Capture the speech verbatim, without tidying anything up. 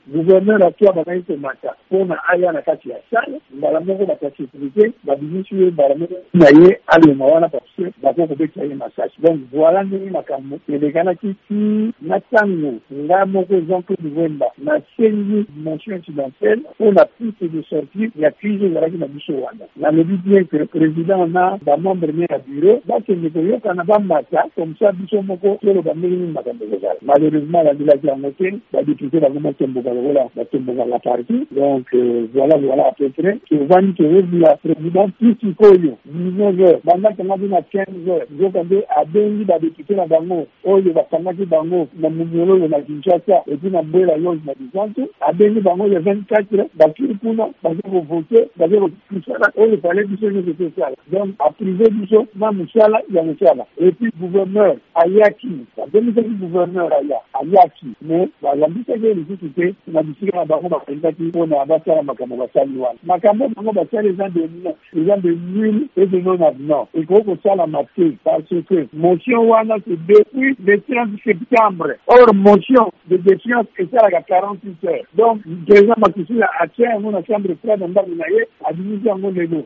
gouverneur atwa banaite mata pona aya na kati ya sala mbala moko batasécurité babimisi ye mbala moko na ye alema wana parce que bakoko beta ye masasi. Donc voilà ndenge makambo elekanaki ti na ntango nga moko Jean-Claude Wemba na sengi dimension incidentelle pona piste de sortie ya crise ezalaki na biso wana. Nalobi bien que le président na bamembre ne ya bureau bakende koyokana bamata comme ça biso moko toloba ndenge nini makambo ezala. Malheureusement babilaki yango te badepute bakomaki mboka lokola batomboka la parti. Donc euh, voilà voilà à peu près tovandi toyebila président ti sikoyo dix-neuf heures bandaki ngaki na quinze heures nzokande abengi badepute na bango oyo bakangaki bango na monyololo na Kinshasa epi na Mbwela Lodge na Bisantu abengi bango le vingt-quatre bakiri kuna baze kovote baze kokusala oyo fale biso nyonso tosala. Donc aprive biso na mosala ya mosala epi gouverneur ayaki babemisaki gouverneur aya ayaki mais balambisaki lisusu te na bisika na bango bakendaki mpona basala makambo basali wana makambo bango basali eza de eza de nul et de non avenant ekoki kosalama te parce que motion wana c'est depuis le trente septembre. Or motion de défiance esalaka quarante-huit heures. Donc président Macky Sall atia yango na chambre froide ndako na ye abimisi yango lelo